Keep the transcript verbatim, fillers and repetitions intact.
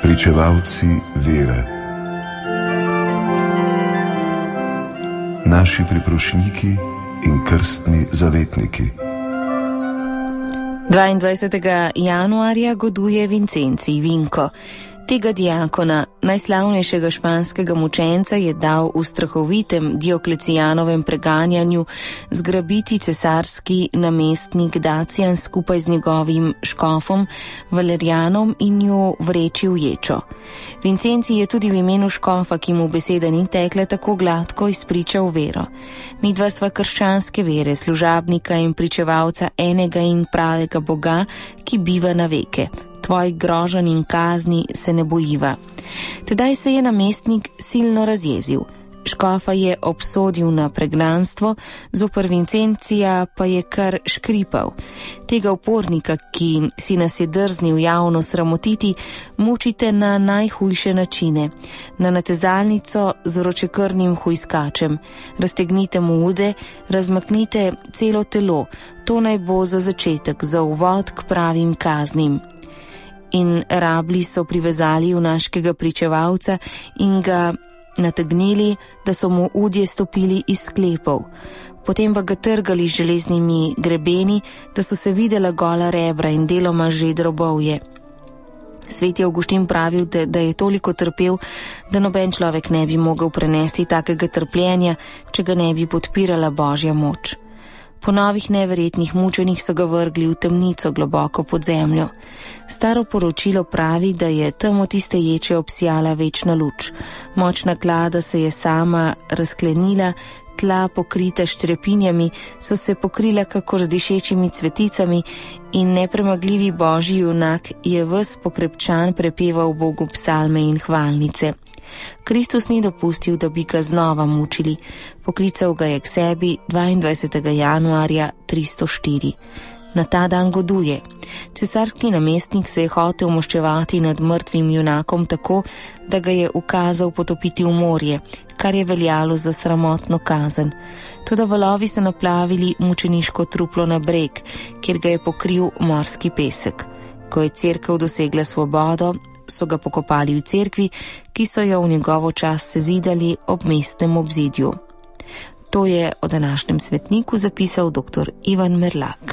pričevalci vere. Naši priprošniki in krstni zavetniki. dvaindvajsetega januarja goduje Vincencij Vinko. Tega diakona, najslavnejšega španskega mučenca, je dal v strahovitem Dioklecijanovem preganjanju zgrabiti cesarski namestnik Dacijan skupaj z njegovim škofom Valerijanom in ju vreči v ječo. Vincencij je tudi v imenu škofa, ki mu beseda ni tekla tako gladko, izpričal vero. Midva sva krščanske vere, služabnika in pričevalca enega in pravega Boga, ki biva na veke. Tvojih groženj in kazni se ne bojiva. Tedaj se je namestnik silno razjezil. Škofa je obsodil na pregnanstvo, zoper Vincencija pa je kar škripal. Tega upornika, ki si nas je drznil javno sramotiti, mučite na najhujše načine. Na natezalnico z vročekrvnim hujskačem. Raztegnite mu ude, razmaknite celo telo. To naj bo za začetek, za uvod k pravim kaznim. In rabli so privezali junaškega pričevalca in ga nategnili, da so mu udje stopili iz sklepov. Potem pa ga trgali z železnimi grebeni, da so se videla gola rebra in deloma že drobovje. Sveti Avguštin pravil, da, da je toliko trpel, da noben človek ne bi mogel prenesti takega trpljenja, če ga ne bi podpirala Božja moč. Po novih neverjetnih mučenjih so ga vrgli v temnico globoko pod zemljo. Staro poročilo pravi, da je tam od tiste ječe obsijala večna luč. Močna klada se je sama razklenila, tla pokrita ščrepinjami so se pokrila kakor z dišečimi cveticami in nepremagljivi Božji junak je ves pokrepčan prepeval Bogu psalme in hvalnice. Kristus ni dopustil, da bi ga znova mučili. Poklical ga je k sebi dvaindvajsetega januarja tristo štiri. Na ta dan goduje. Cesarski namestnik se je hotel maščevati nad mrtvim junakom tako, da ga je ukazal potopiti v morje, kar je veljalo za sramotno kazen. Toda valovi so naplavili mučeniško truplo na breg, kjer ga je pokril morski pesek. Ko je cerkev dosegla svobodo, so ga pokopali v cerkvi, ki so jo v njegovo čas sezidali ob mestnem obzidju. To je o današnjem svetniku zapisal doktor Ivan Merlak.